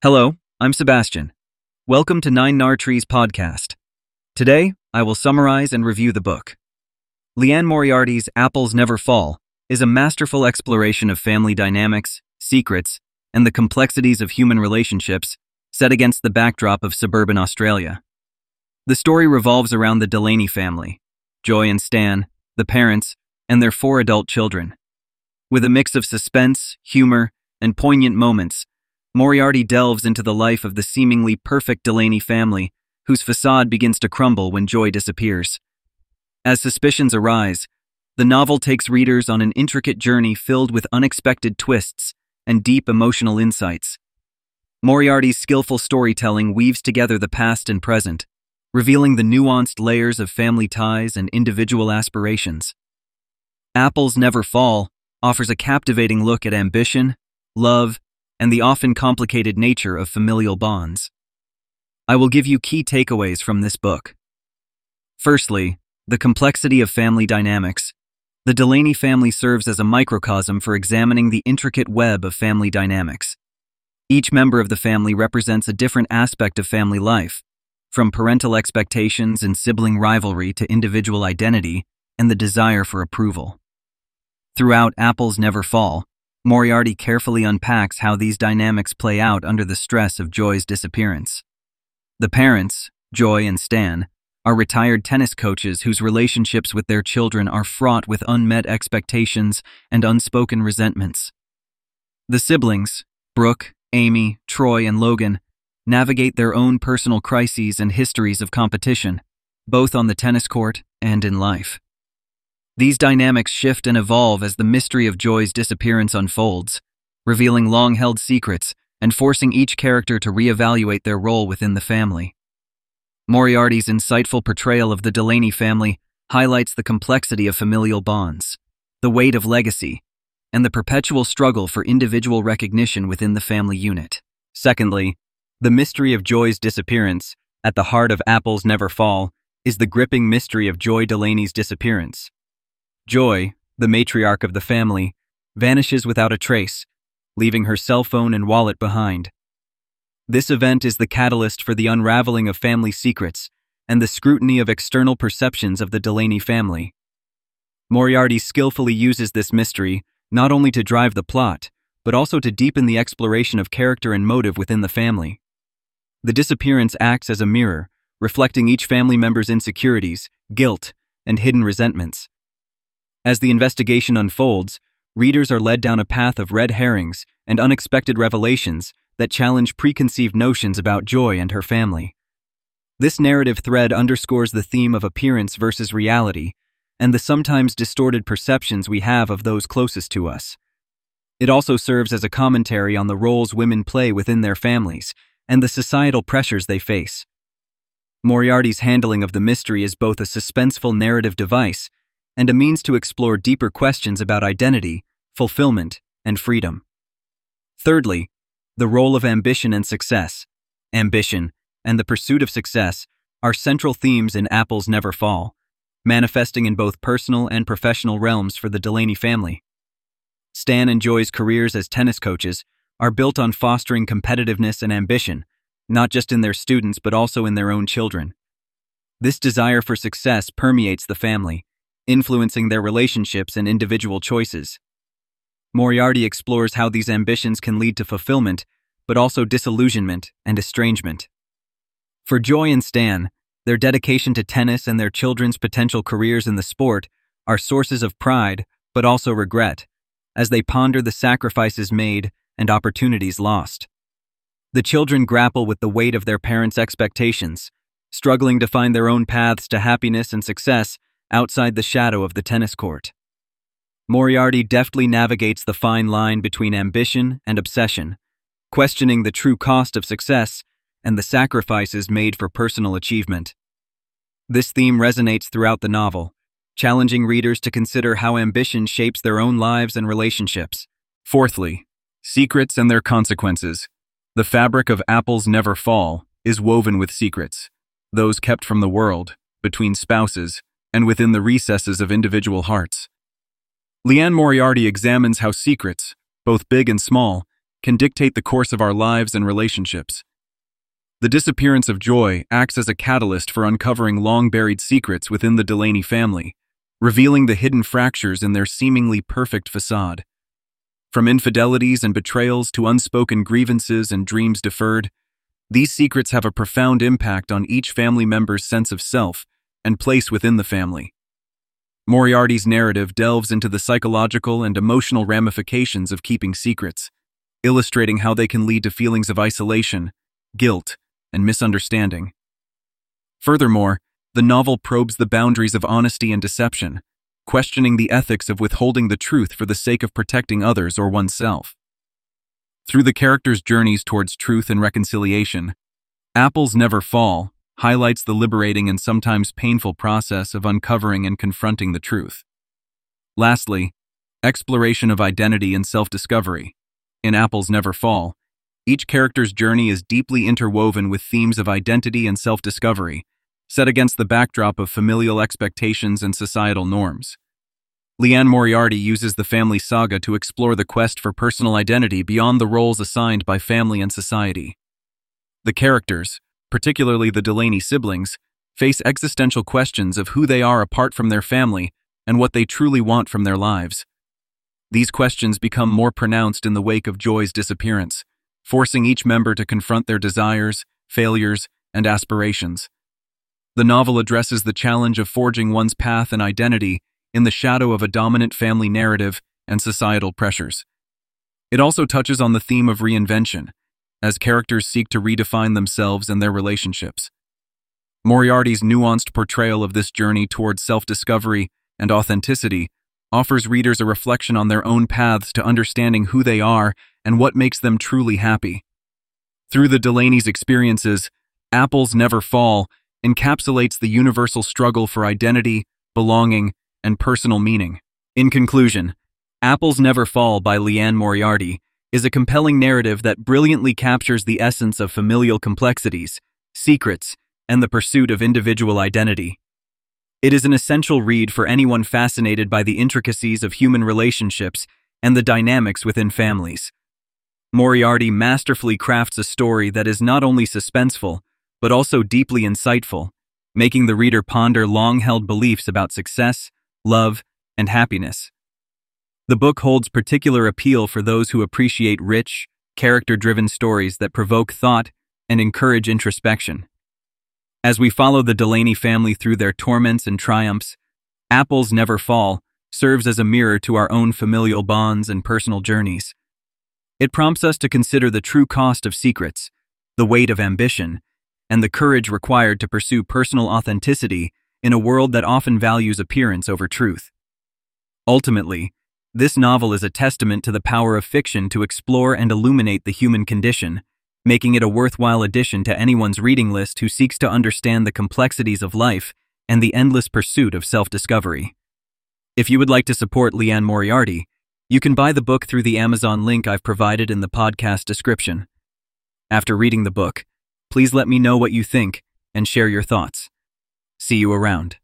Hello, I'm Sebastian. Welcome to Nine Nar Trees podcast. Today, I will summarize and review the book. Liane Moriarty's Apples Never Fall is a masterful exploration of family dynamics, secrets, and the complexities of human relationships set against the backdrop of suburban Australia. The story revolves around the Delaney family, Joy and Stan, the parents, and their 4 adult children. With a mix of suspense, humor, and poignant moments, Moriarty delves into the life of the seemingly perfect Delaney family, whose facade begins to crumble when Joy disappears. As suspicions arise, the novel takes readers on an intricate journey filled with unexpected twists and deep emotional insights. Moriarty's skillful storytelling weaves together the past and present, revealing the nuanced layers of family ties and individual aspirations. Apples Never Fall offers a captivating look at ambition, love, and the often complicated nature of familial bonds. I will give you key takeaways from this book. Firstly, the complexity of family dynamics. The Delaney family serves as a microcosm for examining the intricate web of family dynamics. Each member of the family represents a different aspect of family life, from parental expectations and sibling rivalry to individual identity and the desire for approval. Throughout Apples Never Fall, Moriarty carefully unpacks how these dynamics play out under the stress of Joy's disappearance. The parents, Joy and Stan, are retired tennis coaches whose relationships with their children are fraught with unmet expectations and unspoken resentments. The siblings, Brooke, Amy, Troy, and Logan, navigate their own personal crises and histories of competition, both on the tennis court and in life. These dynamics shift and evolve as the mystery of Joy's disappearance unfolds, revealing long-held secrets and forcing each character to reevaluate their role within the family. Moriarty's insightful portrayal of the Delaney family highlights the complexity of familial bonds, the weight of legacy, and the perpetual struggle for individual recognition within the family unit. Secondly, the mystery of Joy's disappearance, at the heart of Apples Never Fall, is the gripping mystery of Joy Delaney's disappearance. Joy, the matriarch of the family, vanishes without a trace, leaving her cell phone and wallet behind. This event is the catalyst for the unraveling of family secrets and the scrutiny of external perceptions of the Delaney family. Moriarty skillfully uses this mystery not only to drive the plot, but also to deepen the exploration of character and motive within the family. The disappearance acts as a mirror, reflecting each family member's insecurities, guilt, and hidden resentments. As the investigation unfolds, readers are led down a path of red herrings and unexpected revelations that challenge preconceived notions about Joy and her family. This narrative thread underscores the theme of appearance versus reality and the sometimes distorted perceptions we have of those closest to us. It also serves as a commentary on the roles women play within their families and the societal pressures they face. Moriarty's handling of the mystery is both a suspenseful narrative device and a means to explore deeper questions about identity, fulfillment, and freedom. Thirdly, the role of ambition and success. Ambition and the pursuit of success are central themes in Apples Never Fall, manifesting in both personal and professional realms for the Delaney family. Stan and Joy's careers as tennis coaches are built on fostering competitiveness and ambition, not just in their students but also in their own children. This desire for success permeates the family, influencing their relationships and individual choices. Moriarty explores how these ambitions can lead to fulfillment, but also disillusionment and estrangement. For Joy and Stan, their dedication to tennis and their children's potential careers in the sport are sources of pride, but also regret, as they ponder the sacrifices made and opportunities lost. The children grapple with the weight of their parents' expectations, struggling to find their own paths to happiness and success outside the shadow of the tennis court. Moriarty deftly navigates the fine line between ambition and obsession, questioning the true cost of success and the sacrifices made for personal achievement. This theme resonates throughout the novel, challenging readers to consider how ambition shapes their own lives and relationships. Fourthly, secrets and their consequences. The fabric of Apples Never Fall is woven with secrets, those kept from the world, between spouses, and within the recesses of individual hearts. Liane Moriarty examines how secrets, both big and small, can dictate the course of our lives and relationships. The disappearance of Joy acts as a catalyst for uncovering long-buried secrets within the Delaney family, revealing the hidden fractures in their seemingly perfect facade. From infidelities and betrayals to unspoken grievances and dreams deferred, these secrets have a profound impact on each family member's sense of self and place within the family. Moriarty's narrative delves into the psychological and emotional ramifications of keeping secrets, illustrating how they can lead to feelings of isolation, guilt, and misunderstanding. Furthermore, the novel probes the boundaries of honesty and deception, questioning the ethics of withholding the truth for the sake of protecting others or oneself. Through the characters' journeys towards truth and reconciliation, Apples Never Fall highlights the liberating and sometimes painful process of uncovering and confronting the truth. Lastly, exploration of identity and self-discovery. In Apples Never Fall, each character's journey is deeply interwoven with themes of identity and self-discovery, set against the backdrop of familial expectations and societal norms. Liane Moriarty uses the family saga to explore the quest for personal identity beyond the roles assigned by family and society. The characters, particularly the Delaney siblings, face existential questions of who they are apart from their family and what they truly want from their lives. These questions become more pronounced in the wake of Joy's disappearance, forcing each member to confront their desires, failures, and aspirations. The novel addresses the challenge of forging one's path and identity in the shadow of a dominant family narrative and societal pressures. It also touches on the theme of reinvention, as characters seek to redefine themselves and their relationships. Moriarty's nuanced portrayal of this journey towards self-discovery and authenticity offers readers a reflection on their own paths to understanding who they are and what makes them truly happy. Through the Delaney's experiences, Apples Never Fall encapsulates the universal struggle for identity, belonging, and personal meaning. In conclusion, Apples Never Fall by Liane Moriarty is a compelling narrative that brilliantly captures the essence of familial complexities, secrets, and the pursuit of individual identity. It is an essential read for anyone fascinated by the intricacies of human relationships and the dynamics within families. Moriarty masterfully crafts a story that is not only suspenseful, but also deeply insightful, making the reader ponder long-held beliefs about success, love, and happiness. The book holds particular appeal for those who appreciate rich, character-driven stories that provoke thought and encourage introspection. As we follow the Delaney family through their torments and triumphs, Apples Never Fall serves as a mirror to our own familial bonds and personal journeys. It prompts us to consider the true cost of secrets, the weight of ambition, and the courage required to pursue personal authenticity in a world that often values appearance over truth. Ultimately, this novel is a testament to the power of fiction to explore and illuminate the human condition, making it a worthwhile addition to anyone's reading list who seeks to understand the complexities of life and the endless pursuit of self-discovery. If you would like to support Liane Moriarty, you can buy the book through the Amazon link I've provided in the podcast description. After reading the book, please let me know what you think and share your thoughts. See you around.